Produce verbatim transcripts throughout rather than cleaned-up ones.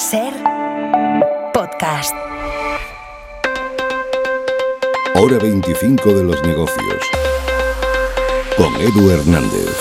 Ser podcast. Hora veinticinco de los negocios. Con Edu Hernández.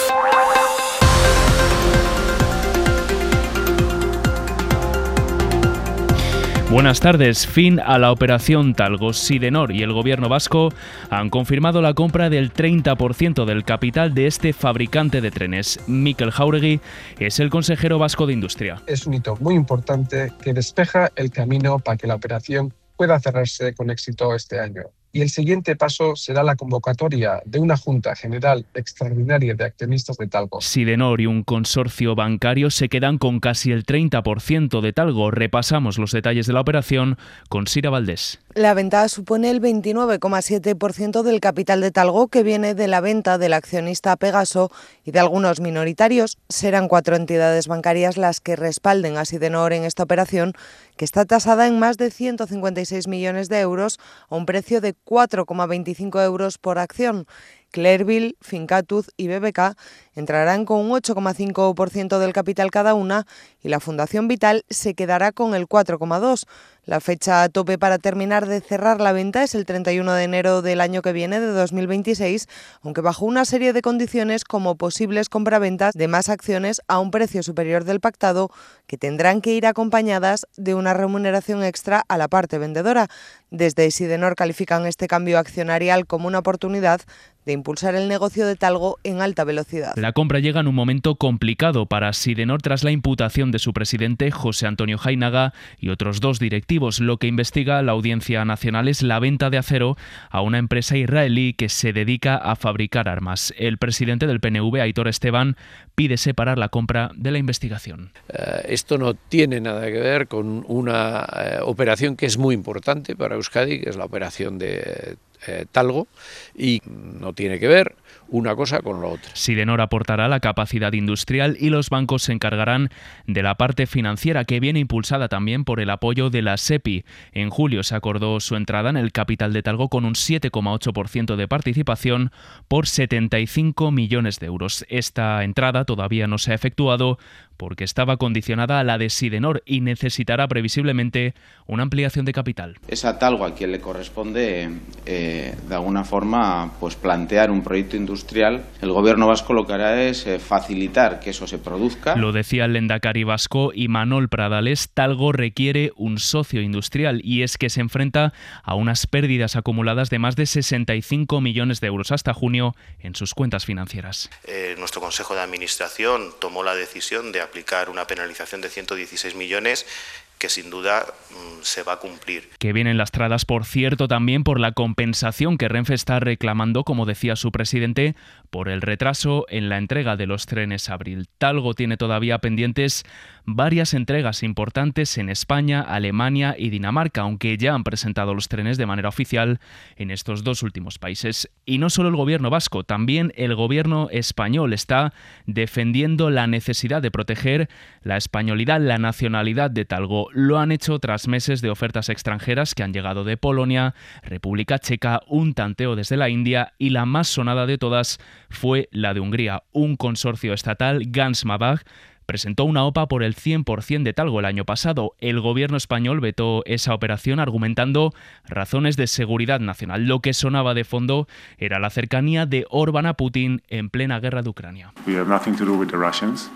Buenas tardes. Fin a la operación Talgo. Sidenor y el gobierno vasco han confirmado la compra del treinta por ciento del capital de este fabricante de trenes. Mikel Jauregui es el consejero vasco de Industria. Es un hito muy importante que despeja el camino para que la operación pueda cerrarse con éxito este año. Y el siguiente paso será la convocatoria de una Junta General Extraordinaria de Accionistas de Talgo. Sidenor y un consorcio bancario se quedan con casi el treinta por ciento de Talgo. Repasamos los detalles de la operación con Sira Valdés. La venta supone el veintinueve coma siete por ciento del capital de Talgo, que viene de la venta del accionista Pegaso y de algunos minoritarios. Serán cuatro entidades bancarias las que respalden a Sidenor en esta operación, que está tasada en más de ciento cincuenta y seis millones de euros a un precio de cuatro coma veinticinco euros por acción. Clearville, Fincatuz y B B K entrarán con un ocho coma cinco por ciento del capital cada una y la Fundación Vital se quedará con el cuatro coma dos por ciento. La fecha a tope para terminar de cerrar la venta es el treinta y uno de enero del año que viene, de dos mil veintiséis, aunque bajo una serie de condiciones como posibles compraventas de más acciones a un precio superior del pactado, que tendrán que ir acompañadas de una remuneración extra a la parte vendedora. Desde Sidenor califican este cambio accionarial como una oportunidad de impulsar el negocio de Talgo en alta velocidad. La compra llega en un momento complicado para Sidenor tras la imputación de su presidente, José Antonio Jainaga, y otros dos directivos. Lo que investiga la Audiencia Nacional es la venta de acero a una empresa israelí que se dedica a fabricar armas. El presidente del P N V, Aitor Esteban, pide separar la compra de la investigación. Uh, esto no tiene nada que ver con una uh, operación que es muy importante para Euskadi, que es la operación de eh, Talgo, y no tiene que ver una cosa con la otra. Sidenor aportará la capacidad industrial y los bancos se encargarán de la parte financiera, que viene impulsada también por el apoyo de la SEPI. En julio se acordó su entrada en el capital de Talgo con un siete coma ocho por ciento de participación por setenta y cinco millones de euros. Esta entrada todavía no se ha efectuado porque estaba condicionada a la de Sidenor y necesitará previsiblemente una ampliación de capital. Es a Talgo a quien le corresponde eh, de alguna forma pues plantear un proyecto industrial. El gobierno vasco lo que hará es eh, facilitar que eso se produzca. Lo decía el lehendakari vasco Imanol Pradales. Talgo requiere un socio industrial y es que se enfrenta a unas pérdidas acumuladas de más de sesenta y cinco millones de euros hasta junio en sus cuentas financieras. Eh, nuestro Consejo de Administración tomó la decisión de aplicar una penalización de ciento dieciséis millones que sin duda mmm, se va a cumplir. Que vienen lastradas, por cierto, también por la compensación que Renfe está reclamando, como decía su presidente, por el retraso en la entrega de los trenes Abril. Talgo tiene todavía pendientes varias entregas importantes en España, Alemania y Dinamarca, aunque ya han presentado los trenes de manera oficial en estos dos últimos países. Y no solo el gobierno vasco, también el gobierno español está defendiendo la necesidad de proteger la españolidad, la nacionalidad de Talgo. Lo han hecho tras meses de ofertas extranjeras que han llegado de Polonia, República Checa, un tanteo desde la India y la más sonada de todas fue la de Hungría. Un consorcio estatal, Gans Mabag, presentó una OPA por el cien por ciento de Talgo el año pasado. El gobierno español vetó esa operación argumentando razones de seguridad nacional. Lo que sonaba de fondo era la cercanía de Orbán a Putin en plena guerra de Ucrania. We have nothing to do with the Russians.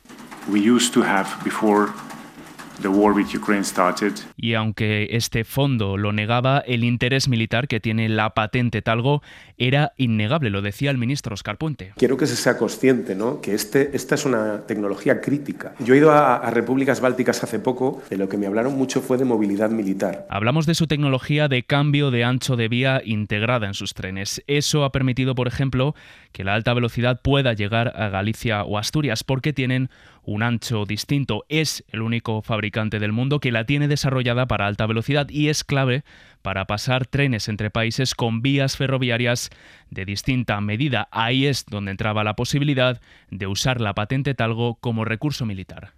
We used to have before the war with Ukraine started. Y aunque este fondo lo negaba, el interés militar que tiene la patente Talgo era innegable, lo decía el ministro Óscar Puente. Quiero que se sea consciente, ¿no?, que este, esta es una tecnología crítica. Yo he ido a, a repúblicas bálticas hace poco, de lo que me hablaron mucho fue de movilidad militar. Hablamos de su tecnología de cambio de ancho de vía integrada en sus trenes. Eso ha permitido, por ejemplo, que la alta velocidad pueda llegar a Galicia o Asturias, porque tienen un ancho distinto. Es el único fabricante del mundo que la tiene desarrollada para alta velocidad y es clave para pasar trenes entre países con vías ferroviarias de distinta medida. Ahí es donde entraba la posibilidad de usar la patente Talgo como recurso militar.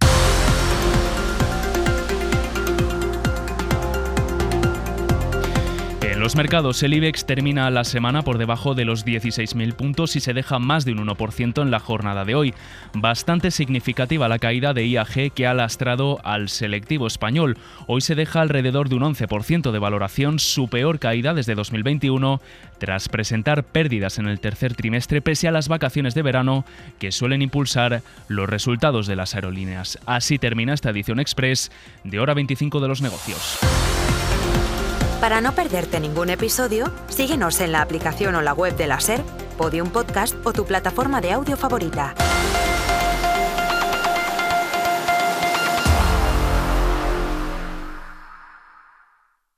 En los mercados, el IBEX termina la semana por debajo de los dieciséis mil puntos y se deja más de un uno por ciento en la jornada de hoy. Bastante significativa la caída de I A G, que ha lastrado al selectivo español. Hoy se deja alrededor de un once por ciento de valoración, su peor caída desde dos mil veintiuno, tras presentar pérdidas en el tercer trimestre pese a las vacaciones de verano que suelen impulsar los resultados de las aerolíneas. Así termina esta edición express de Hora veinticinco de los negocios. Para no perderte ningún episodio, síguenos en la aplicación o la web de la SER, Podium Podcast o tu plataforma de audio favorita.